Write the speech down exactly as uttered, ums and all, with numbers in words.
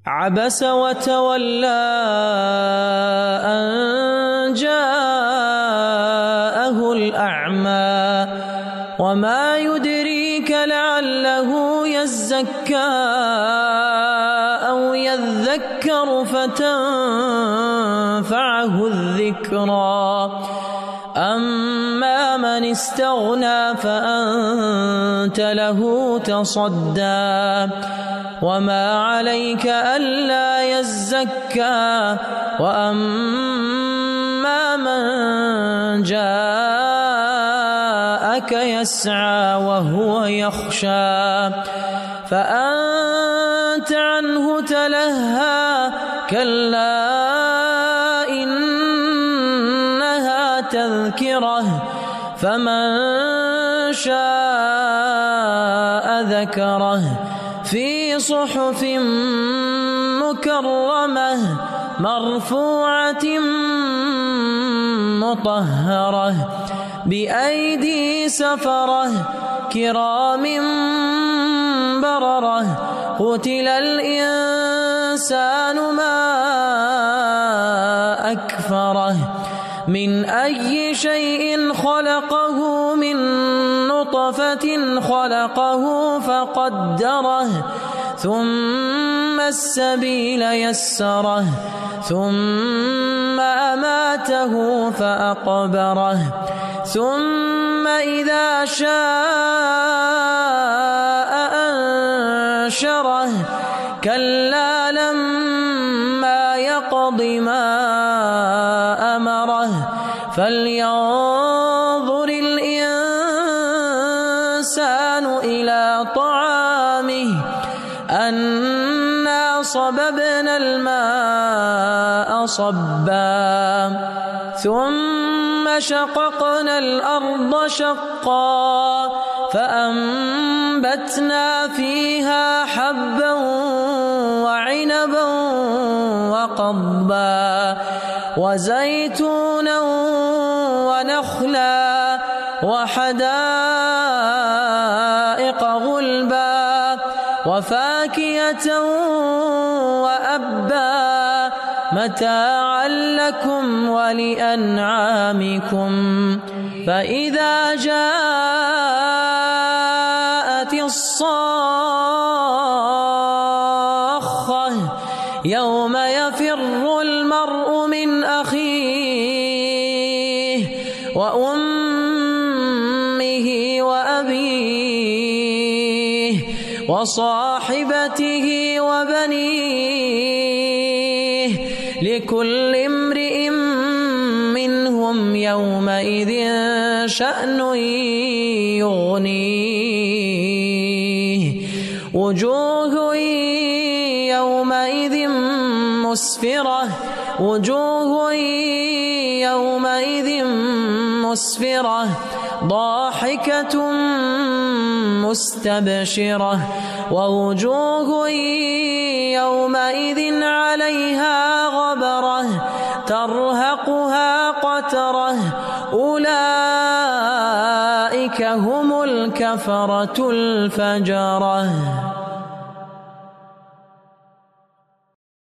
عبس وتولى أن جاءه الأعمى وما يدريك لعله يزكى أو يذكر فتنفعه الذكرى أما من استغنى فأنت له تصدى وما عليك ألا يزكى وأما من جاءك يسعى وهو يخشى فأنت عنه تلهى كلا إنها تذكرة فمن شاء ذكره في صحف مكرمة مرفوعة مطهرة بأيدي سفرة كرام بررة قتل الإنسان ما أكفره من أي شيء خلقه من نطفة خلقه فقدره ثم السبيل يسره ثم أماته فأقبره ثم إذا شاء أنشره كلا لما يقض ما أمره فلينظر الإنسان إلى طعامه أنا صببنا الماء صبا ثم شققنا الأرض شقا فأنبتنا فيها حبا وعنبا وقضبا وزيتونا ونخلا وحدائق غلبا وفاكهة وأبا متاعا لكم ولأنعامكم فإذا جاءت الصاخة يوم يفر المرء من أخيه وأمه وأبيه وصاحبته وبنيه لكل امرئ منهم يومئذ شأن يغنيه وجوه يومئذ مسفرة وجوه يومئذ مسفرة ضاحكة مستبشرة ووجوه يومئذ عليها غبرة ترهقها قترة أولئك هم الكفرة الفجرة.